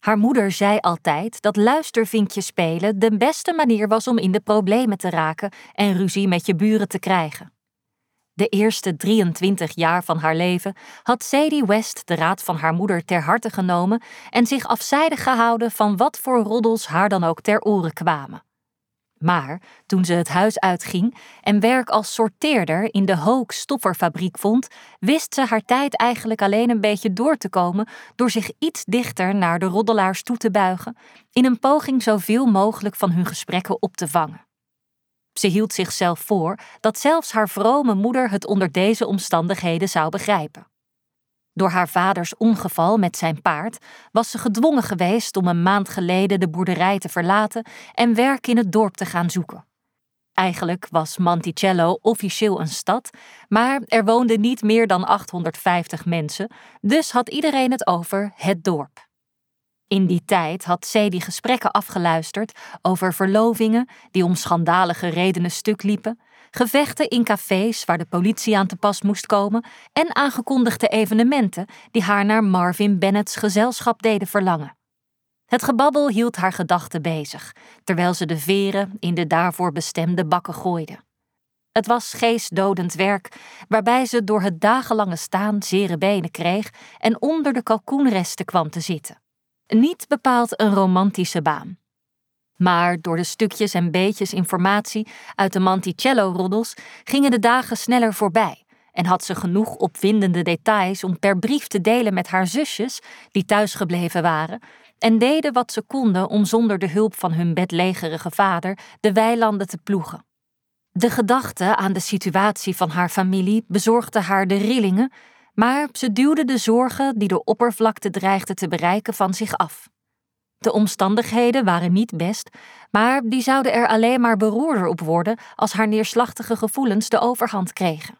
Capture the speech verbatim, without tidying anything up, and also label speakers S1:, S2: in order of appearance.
S1: Haar moeder zei altijd dat luistervinkje spelen de beste manier was om in de problemen te raken en ruzie met je buren te krijgen. De eerste drieëntwintig jaar van haar leven had Sadie West de raad van haar moeder ter harte genomen en zich afzijdig gehouden van wat voor roddels haar dan ook ter oren kwamen. Maar toen ze het huis uitging en werk als sorteerder in de Hoek stofferfabriek vond, wist ze haar tijd eigenlijk alleen een beetje door te komen door zich iets dichter naar de roddelaars toe te buigen, in een poging zoveel mogelijk van hun gesprekken op te vangen. Ze hield zichzelf voor dat zelfs haar vrome moeder het onder deze omstandigheden zou begrijpen. Door haar vaders ongeval met zijn paard was ze gedwongen geweest om een maand geleden de boerderij te verlaten en werk in het dorp te gaan zoeken. Eigenlijk was Monticello officieel een stad, maar er woonden niet meer dan achthonderdvijftig mensen, dus had iedereen het over het dorp. In die tijd had Sadie gesprekken afgeluisterd over verlovingen die om schandalige redenen stuk liepen, gevechten in cafés waar de politie aan te pas moest komen en aangekondigde evenementen die haar naar Marvin Bennett's gezelschap deden verlangen. Het gebabbel hield haar gedachten bezig, terwijl ze de veren in de daarvoor bestemde bakken gooide. Het was geestdodend werk, waarbij ze door het dagenlange staan zere benen kreeg en onder de kalkoenresten kwam te zitten. Niet bepaald een romantische baan. Maar door de stukjes en beetjes informatie uit de Monticello-roddels gingen de dagen sneller voorbij en had ze genoeg opwindende details om per brief te delen met haar zusjes, die thuisgebleven waren, en deden wat ze konden om zonder de hulp van hun bedlegerige vader de weilanden te ploegen. De gedachte aan de situatie van haar familie bezorgde haar de rillingen, maar ze duwde de zorgen die de oppervlakte dreigden te bereiken van zich af. De omstandigheden waren niet best, maar die zouden er alleen maar beroerder op worden als haar neerslachtige gevoelens de overhand kregen.